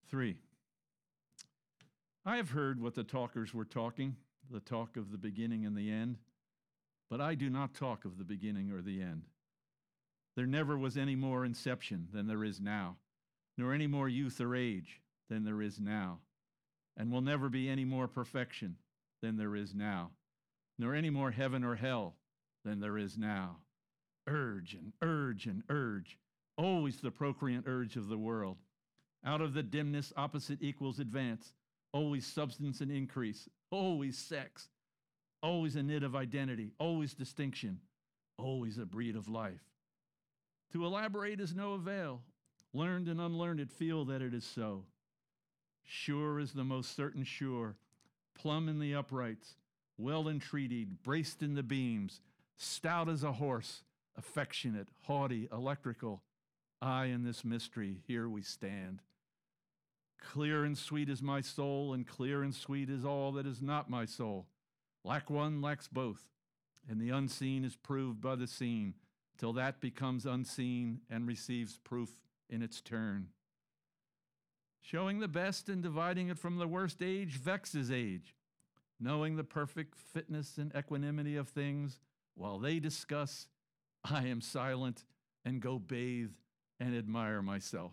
3. I have heard what the talkers were talking, the talk of the beginning and the end, but I do not talk of the beginning or the end. There never was any more inception than there is now, nor any more youth or age than there is now, and will never be any more perfection than there is now, nor any more heaven or hell than there is now. Urge and urge and urge, always the procreant urge of the world. Out of the dimness, opposite equals advance, always substance and increase, always sex, always a knit of identity, always distinction, always a breed of life. To elaborate is no avail. Learned and unlearned feel that it is so. Sure is the most certain sure, plumb in the uprights, well entreated, braced in the beams, stout as a horse, affectionate, haughty, electrical. I in this mystery, here we stand. Clear and sweet is my soul, and clear and sweet is all that is not my soul. Lack one, lacks both, and the unseen is proved by the seen, till that becomes unseen and receives proof in its turn. Showing the best and dividing it from the worst age vexes age. Knowing the perfect fitness and equanimity of things, while they discuss, I am silent and go bathe and admire myself.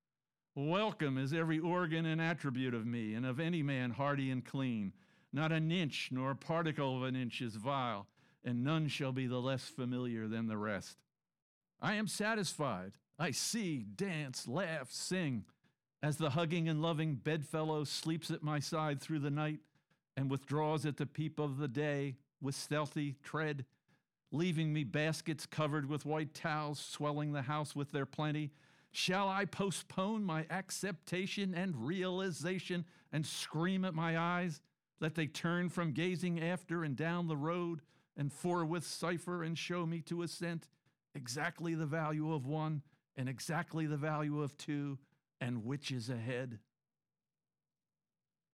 Welcome is every organ and attribute of me, and of any man hearty and clean. Not an inch nor a particle of an inch is vile, and none shall be the less familiar than the rest. I am satisfied. I see, dance, laugh, sing, as the hugging and loving bedfellow sleeps at my side through the night and withdraws at the peep of the day with stealthy tread, leaving me baskets covered with white towels, swelling the house with their plenty. Shall I postpone my acceptation and realization and scream at my eyes that they turn from gazing after and down the road and forthwith cipher and show me to assent exactly the value of one and exactly the value of two, and which is ahead?